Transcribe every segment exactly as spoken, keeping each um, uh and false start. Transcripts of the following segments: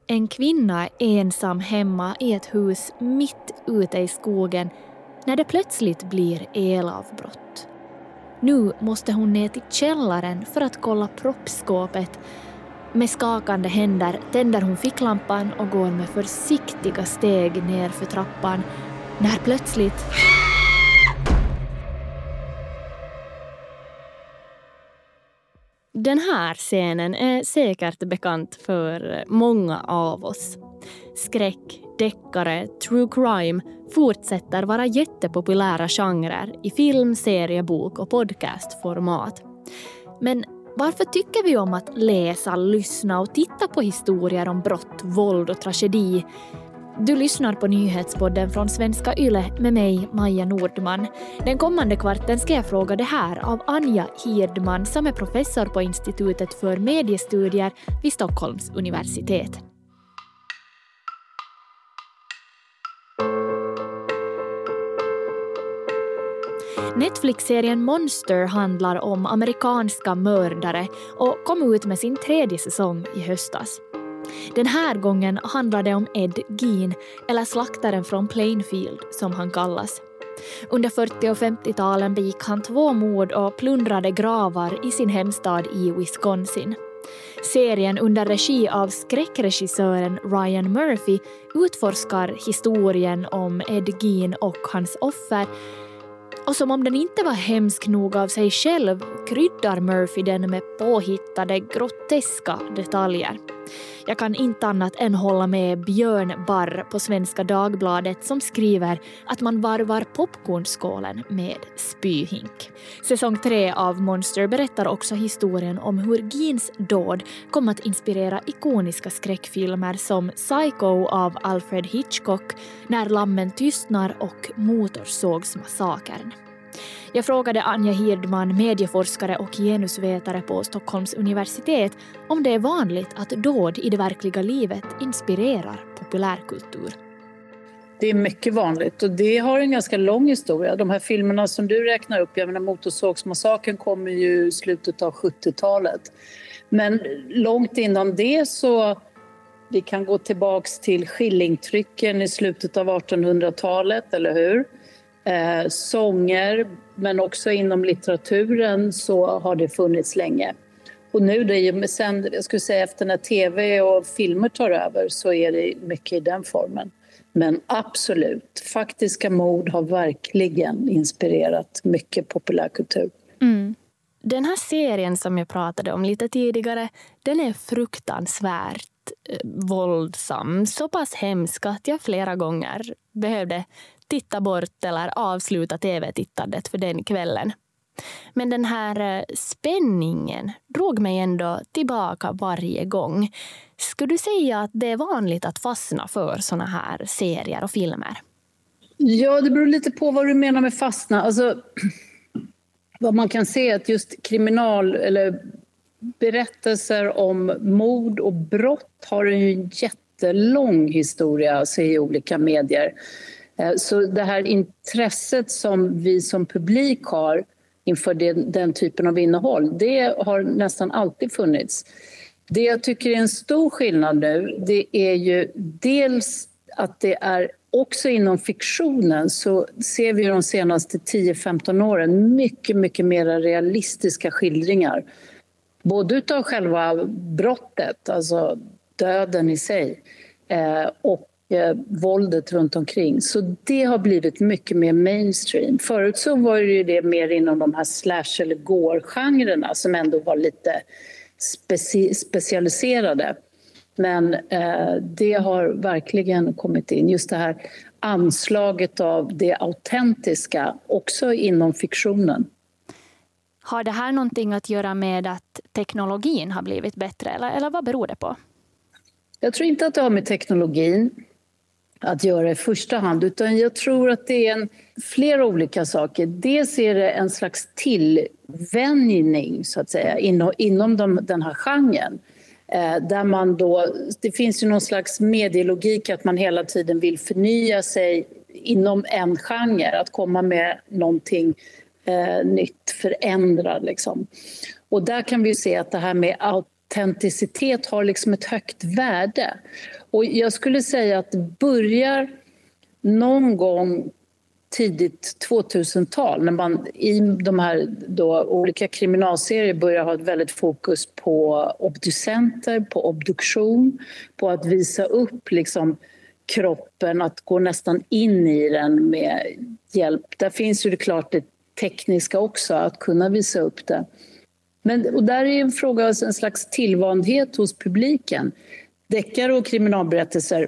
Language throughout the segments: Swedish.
En kvinna är ensam hemma i ett hus mitt ute i skogen när det plötsligt blir elavbrott. Nu måste hon ner till källaren för att kolla proppskåpet. Med skakande händer tänder hon ficklampan och går med försiktiga steg ner för trappan när plötsligt... Den här scenen är säkert bekant för många av oss. Skräck, deckare, true crime fortsätter vara jättepopulära genrer i film, serie, bok och podcastformat. Men varför tycker vi om att läsa, lyssna och titta på historier om brott, våld och tragedi? Du lyssnar på nyhetspodden från Svenska Yle med mig, Maja Nordman. Den kommande kvarten ska jag fråga det här av Anja Hirdman som är professor på Institutet för mediestudier vid Stockholms universitet. Netflix-serien Monster handlar om amerikanska mördare och kom ut med sin tredje säsong i höstas. Den här gången handlar det om Ed Gein, eller slaktaren från Plainfield som han kallas. Under fyrtio- och femtio-talen begick han två mord och plundrade gravar i sin hemstad i Wisconsin. Serien under regi av skräckregissören Ryan Murphy utforskar historien om Ed Gein och hans offer. Och som om den inte var hemsk nog av sig själv kryddar Murphy den med påhittade groteska detaljer. Jag kan inte annat än hålla med Björn Barr på Svenska Dagbladet som skriver att man varvar popcornskålen med spyhink. Säsong tre av Monster berättar också historien om hur Geins dåd kom att inspirera ikoniska skräckfilmer som Psycho av Alfred Hitchcock, När lammen tystnar och Motorsågsmassakern. Jag frågade Anja Hirdman, medieforskare och genusvetare på Stockholms universitet, om det är vanligt att dåd i det verkliga livet inspirerar populärkultur. Det är mycket vanligt och det har en ganska lång historia. De här filmerna som du räknar upp, jag menar Motorsågsmassakern kommer ju i slutet av sjuttiotalet. Men långt innan det så, vi kan gå tillbaks till skillingtrycken i slutet av artonhundratalet, eller hur? Eh, sånger, men också inom litteraturen så har det funnits länge. Och nu det är sen, jag skulle säga efter när tv och filmer tar över så är det mycket i den formen. Men absolut, faktiska mord har verkligen inspirerat mycket populärkultur. Mm. Den här serien som jag pratade om lite tidigare, den är fruktansvärt eh, våldsam. Så pass hemsk att jag flera gånger behövde titta bort eller avsluta tv-tittandet för den kvällen. Men den här spänningen drog mig ändå tillbaka varje gång. Skulle du säga att det är vanligt att fastna för såna här serier och filmer? Ja, det beror lite på vad du menar med fastna. Alltså, vad man kan se är att just kriminal eller berättelser om mord och brott har en jättelång historia alltså, i olika medier. Så det här intresset som vi som publik har inför den, den typen av innehåll, det har nästan alltid funnits. Det jag tycker är en stor skillnad nu, det är ju dels att det är också inom fiktionen så ser vi de senaste tio till femton åren mycket, mycket mer realistiska skildringar. Både utav själva brottet, alltså döden i sig, eh, och eh, våldet runt omkring. Så det har blivit mycket mer mainstream. Förut så var det ju det mer inom de här slash- eller gore-genrerna som ändå var lite speci- specialiserade. Men eh, det har verkligen kommit in. Just det här anslaget av det autentiska också inom fiktionen. Har det här någonting att göra med att teknologin har blivit bättre? Eller, eller vad beror det på? Jag tror inte att det har med teknologin att göra i första hand. Utan jag tror att det är en, flera olika saker. Dels är det en slags tillvänjning så att säga, inom, inom de, den här genren. Eh, där man då, det finns ju någon slags medielogik att man hela tiden vill förnya sig inom en genre. Att komma med någonting eh, nytt, förändrat liksom. Och där kan vi se att det här med autenticitet har liksom ett högt värde. Och jag skulle säga att det börjar någon gång tidigt tvåtusental när man i de här då olika kriminalserier börjar ha ett väldigt fokus på obducenter, på obduktion, på att visa upp liksom kroppen, att gå nästan in i den med hjälp. Där finns ju det klart det tekniska också, att kunna visa upp det. Men, och där är en fråga, en slags tillvandhet hos publiken. Deckare och kriminalberättelser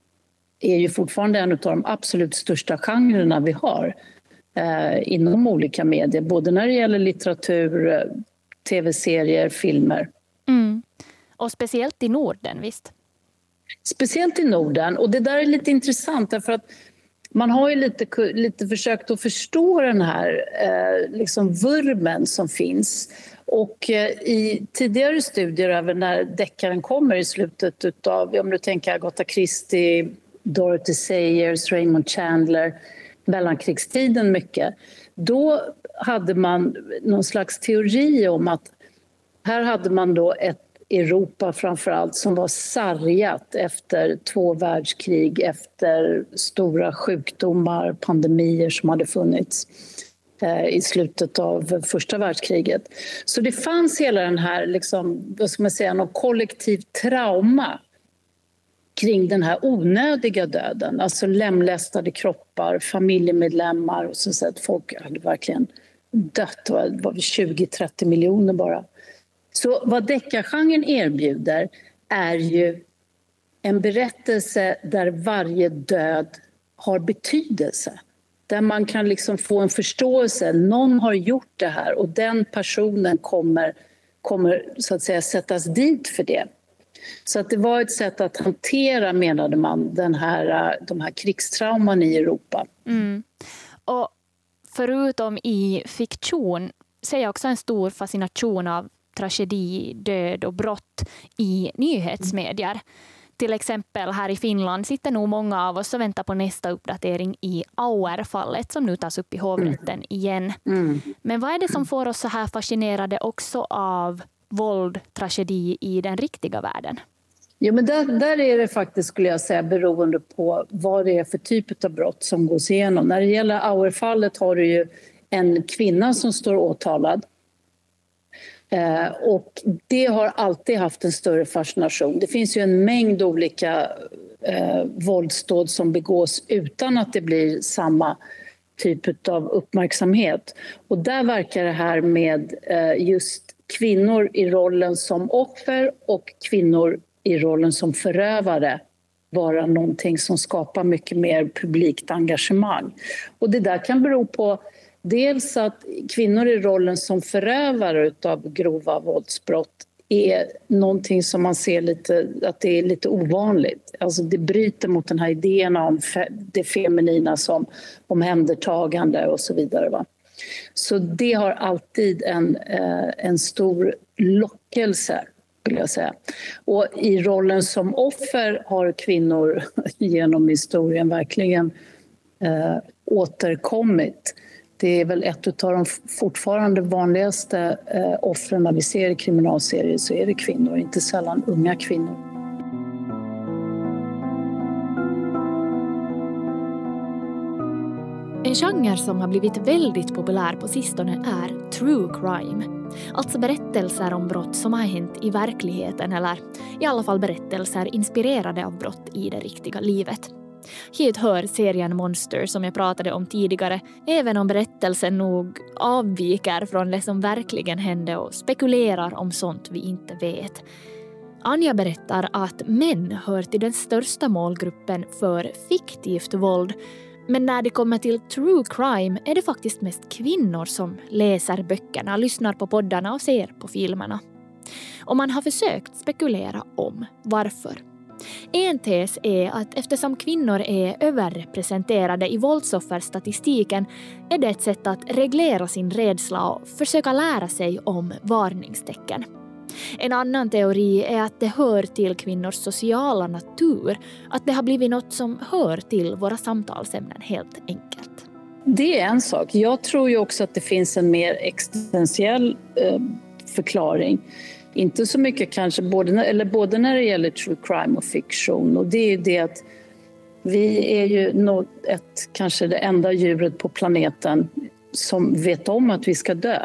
är ju fortfarande en av de absolut största genrerna vi har eh, inom olika medier. Både när det gäller litteratur, tv-serier, filmer. Mm. Och speciellt i Norden, visst? Speciellt i Norden. Och det där är lite intressant därför att man har ju lite, lite försökt att förstå den här eh, liksom vurmen som finns. Och eh, i tidigare studier över när deckaren kommer i slutet av, om du tänker Agatha Christie, Dorothy Sayers, Raymond Chandler, mellankrigstiden mycket. Då hade man någon slags teori om att här hade man då ett Europa framförallt som var sargat efter två världskrig, efter stora sjukdomar, pandemier som hade funnits eh, i slutet av första världskriget. Så det fanns hela den här, liksom, vad ska man säga, någon kollektiv trauma kring den här onödiga döden, alltså lemlästade kroppar, familjemedlemmar och så att folk hade verkligen dött, det var tjugo till trettio miljoner bara. Så vad deckargenren erbjuder är ju en berättelse där varje död har betydelse. Där man kan liksom få en förståelse, någon har gjort det här och den personen kommer, kommer så att säga sättas dit för det. Så att det var ett sätt att hantera, menade man, den här, de här krigstrauman i Europa. Mm. Och förutom i fiktion ser jag också en stor fascination av tragedi, död och brott i nyhetsmedier. Till exempel här i Finland sitter nog många av oss och väntar på nästa uppdatering i Auer-fallet som nu tas upp i hovrätten igen. Mm. Men vad är det som får oss så här fascinerade också av våld, tragedi i den riktiga världen? Ja, men där, där är det faktiskt, skulle jag säga, beroende på vad det är för typ av brott som gås igenom. När det gäller Auer-fallet har du ju en kvinna som står åtalad. Eh, och det har alltid haft en större fascination. Det finns ju en mängd olika eh, våldsdåd som begås utan att det blir samma typ av uppmärksamhet. Och där verkar det här med eh, just kvinnor i rollen som offer och kvinnor i rollen som förövare vara någonting som skapar mycket mer publikt engagemang. Och det där kan bero på dels att kvinnor i rollen som förövare av grova våldsbrott är någonting som man ser lite, att det är lite ovanligt. Alltså det bryter mot den här idén om det feminina som omhändertagande och så vidare. Va? Så det har alltid en, en stor lockelse, vill jag säga. Och i rollen som offer har kvinnor genom historien verkligen äh, återkommit. Det är väl ett av de fortfarande vanligaste eh, offren när vi ser i kriminalserier, så är det kvinnor, inte sällan unga kvinnor. En genre som har blivit väldigt populär på sistone är true crime. Alltså berättelser om brott som har hänt i verkligheten eller i alla fall berättelser inspirerade av brott i det riktiga livet. Hit hör serien Monster som jag pratade om tidigare, även om berättelsen nog avviker från det som verkligen hände och spekulerar om sånt vi inte vet. Anja berättar att män hör till den största målgruppen för fiktivt våld, men när det kommer till true crime är det faktiskt mest kvinnor som läser böckerna, lyssnar på poddarna och ser på filmerna. Och man har försökt spekulera om varför. En tes är att eftersom kvinnor är överrepresenterade i våldsofferstatistiken är det ett sätt att reglera sin rädsla och försöka lära sig om varningstecken. En annan teori är att det hör till kvinnors sociala natur, att det har blivit något som hör till våra samtalsämnen helt enkelt. Det är en sak. Jag tror ju också att det finns en mer existentiell eh, förklaring. Inte så mycket kanske, både, eller både när det gäller true crime och fiktion. Och det är ju det att vi är ju något, ett, kanske det enda djuret på planeten som vet om att vi ska dö.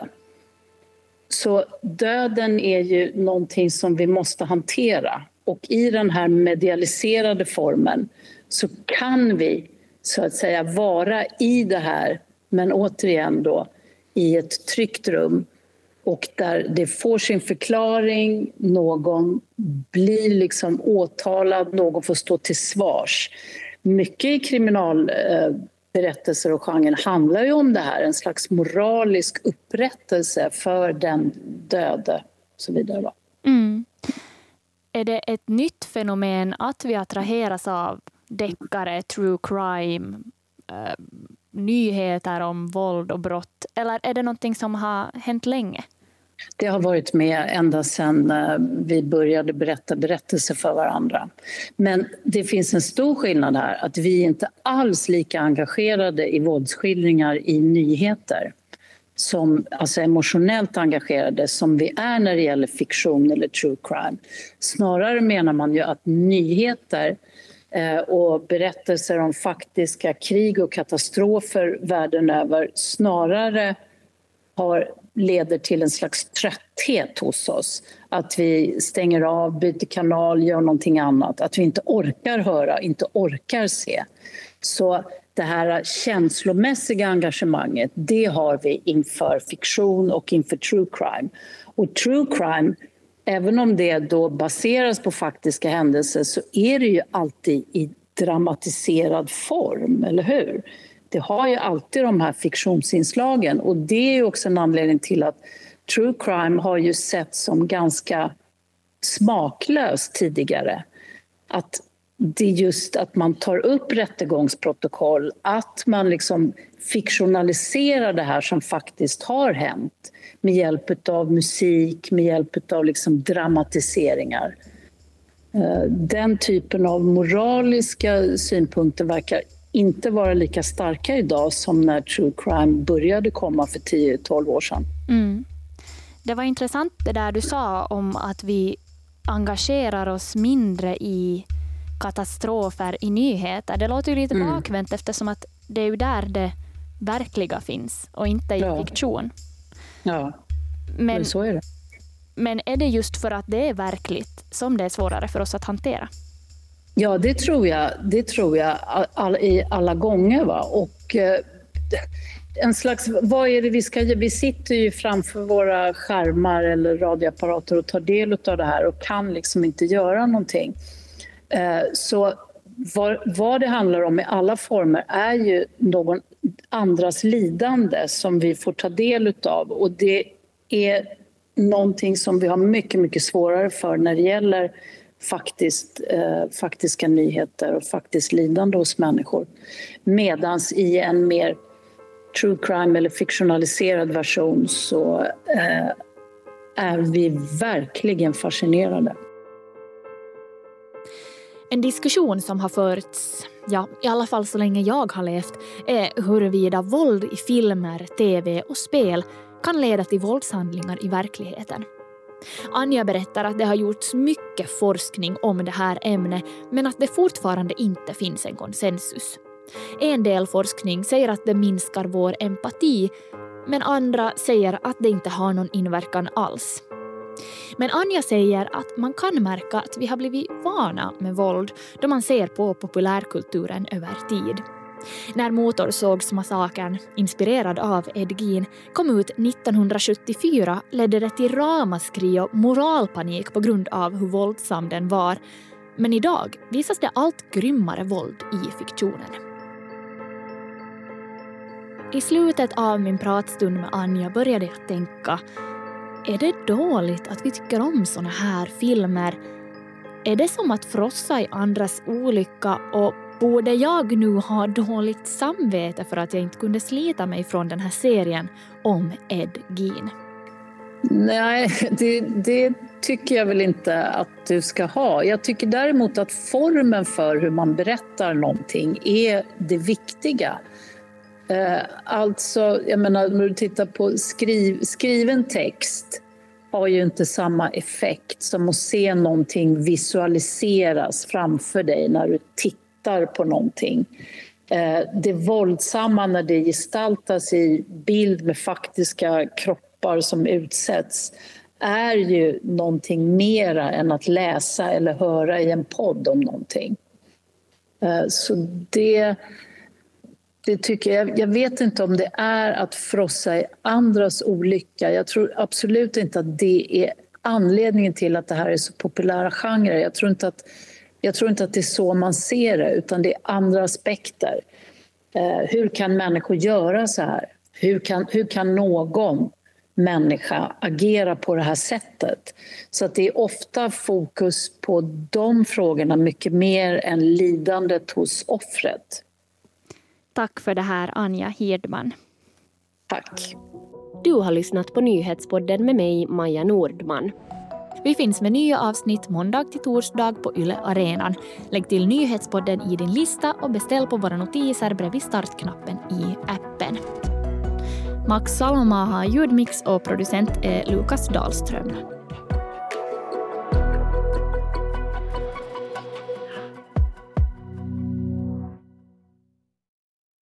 Så döden är ju någonting som vi måste hantera. Och i den här medialiserade formen så kan vi så att säga vara i det här, men återigen då i ett tryggt rum. Och där det får sin förklaring, någon blir liksom åtalad, någon får stå till svars. Mycket i kriminalberättelser och genren handlar ju om det här, en slags moralisk upprättelse för den döde och så vidare. Mm. Är det ett nytt fenomen att vi attraheras av deckare, true crime, eh, nyheter om våld och brott? Eller är det någonting som har hänt länge? Det har varit med ända sedan vi började berätta berättelser för varandra. Men det finns en stor skillnad här, att vi inte alls lika engagerade i våldsskildringar i nyheter. Som, alltså emotionellt engagerade som vi är när det gäller fiktion eller true crime. Snarare menar man ju att nyheter eh, och berättelser om faktiska krig och katastrofer världen över snarare har, leder till en slags trötthet hos oss. Att vi stänger av, byter kanal, gör någonting annat. Att vi inte orkar höra, inte orkar se. Så det här känslomässiga engagemanget, det har vi inför fiktion och inför true crime. Och true crime, även om det då baseras på faktiska händelser, så är det ju alltid i dramatiserad form, eller hur? Det har ju alltid de här fiktionsinslagen, och det är ju också en anledning till att true crime har ju sett som ganska smaklöst tidigare. Att det är just att man tar upp rättegångsprotokoll, att man liksom fiktionaliserar det här som faktiskt har hänt med hjälp av musik, med hjälp av liksom dramatiseringar. Den typen av moraliska synpunkter verkar inte vara lika starka idag som när true crime började komma för tio till tolv år sedan. Mm. Det var intressant det där du sa om att vi engagerar oss mindre i katastrofer i nyheter. Det låter ju lite mm. bakvänt eftersom att det är ju där det verkliga finns och inte i ja. fiktion. Ja, men, men så är det. Men är det just för att det är verkligt som det är svårare för oss att hantera? Ja, det tror jag, det tror jag all, i alla gånger. Va? Och eh, en slags, vad är det vi ska göra? Vi sitter ju framför våra skärmar eller radioapparater och tar del av det här och kan liksom inte göra någonting. Eh, så vad, vad det handlar om i alla former är ju någon andras lidande som vi får ta del av, och det är någonting som vi har mycket, mycket svårare för när det gäller faktiskt, eh, faktiska nyheter och faktiskt lidande hos människor. Medans i en mer true crime eller fiktionaliserad version så eh, är vi verkligen fascinerade. En diskussion som har förts, ja, i alla fall så länge jag har levt, är huruvida våld i filmer, tv och spel kan leda till våldshandlingar i verkligheten. Anja berättar att det har gjorts mycket forskning om det här ämnet, men att det fortfarande inte finns en konsensus. En del forskning säger att det minskar vår empati, men andra säger att det inte har någon inverkan alls. Men Anja säger att man kan märka att vi har blivit vana med våld då man ser på populärkulturen över tid. När Motorsågsmassakern, inspirerad av Ed Gein, kom ut nittonhundrasjuttiofyra ledde det till ramaskri och moralpanik på grund av hur våldsam den var. Men idag visas det allt grymmare våld i fiktionen. I slutet av min pratstund med Anja började jag tänka: är det dåligt att vi tycker om såna här filmer? Är det som att frossa i andras olycka, och borde jag nu ha dåligt samvete för att jag inte kunde slita mig från den här serien om Ed Gein? Nej, det, det tycker jag väl inte att du ska ha. Jag tycker däremot att formen för hur man berättar någonting är det viktiga. Eh, alltså, jag menar, när du tittar på skriv, skriven text, har ju inte samma effekt som att se någonting visualiseras framför dig när du tittar på någonting. Det våldsamma när det gestaltas i bild med faktiska kroppar som utsätts är ju någonting mera än att läsa eller höra i en podd om någonting. Så det, det tycker jag, jag vet inte om det är att frossa i andras olycka. Jag tror absolut inte att det är anledningen till att det här är så populära genrer. Jag tror inte att, jag tror inte att det är så man ser det, utan det är andra aspekter. Hur kan människor göra så här? Hur kan, hur kan någon människa agera på det här sättet? Så att det är ofta fokus på de frågorna mycket mer än lidandet hos offret. Tack för det här, Anja Hirdman. Tack. Du har lyssnat på Nyhetspodden med mig, Maja Nordman. Vi finns med nya avsnitt måndag till torsdag på Yle Arenan. Lägg till Nyhetspodden i din lista och beställ på våra notiser bredvid startknappen i appen. Max Saloma har ljudmix och producent är Lukas Dahlström.